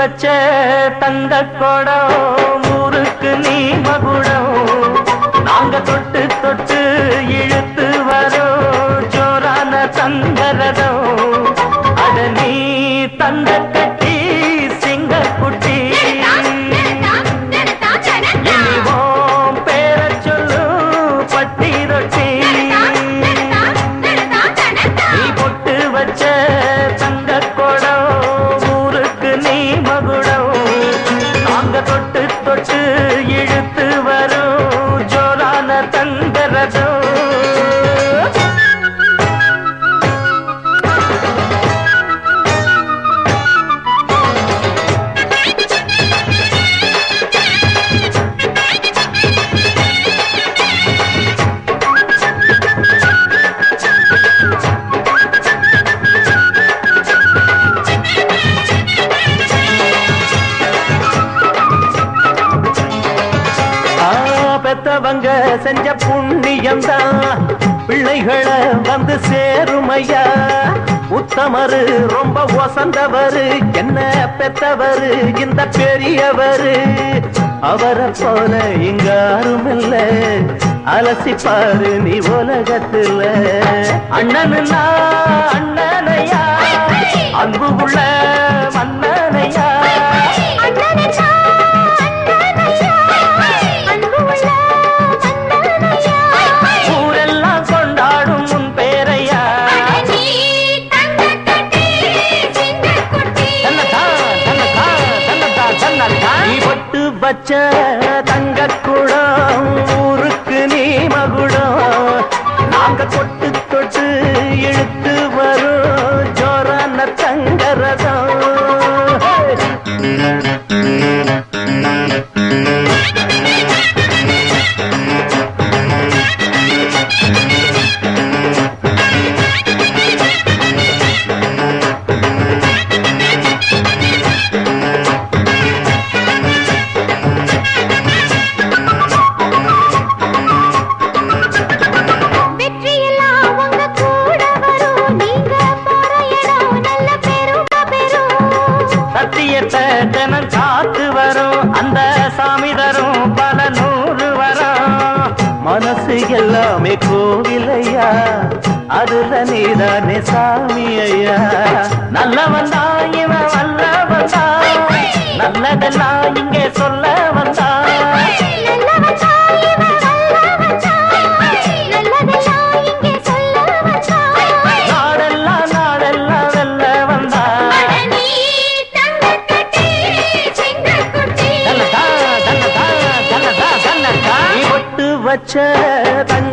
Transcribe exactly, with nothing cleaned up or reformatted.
வச்ச தங்க கொடம் ஊருக்கு நீ மகுடம் நாங்க தொட்டு தொட்டு இழுத்து வரோம் ஜோரான தங்கரதம் அட நீ தங்க கட்டி சிங்க குட்டி இனிவோம் பேர சொல்லு பட்டி ரொட்டி நீ பொட்டு வச்ச தங்க கொடம் ஊருக்கு நீ மகுடம் நாங்க தொட்டு தொட்டு இழுத்து வரோம் ஜோரான தங்கரதம் பெத்தவங்க செஞ்ச புண்ணியம்தான் பிள்ளைகளை வந்து சேருமையா உத்தமரு ரொம்ப வசந்தவரு என்ன பெத்தவரு இந்த பெரியவரு அவரை போல இங்க யாரும் இல்ல அலசிப்பாரு நீ உலகத்துல அண்ணனுன்னா அண்ணனையா அன்பு உள்ள மன்னனையா வச்ச தங்க குடம் ஊருக்கு நீ மகுடம் நாங்க தொட்டு தொட்டு இழுத்து வரும் ஜோரான தங்கரதம் தினம் காத்து வரும் அந்த சாமி தரும் பல நூறு வரும் மனசு எல்லாமே கோவிலையா அதுல நீதானே சாமி ஐயா நல்லவன் தான் இவன் வல்லவன் தான் நல்லதெல்லாம் இங்கே சொல்ல வந்தான் வச்ச தங்க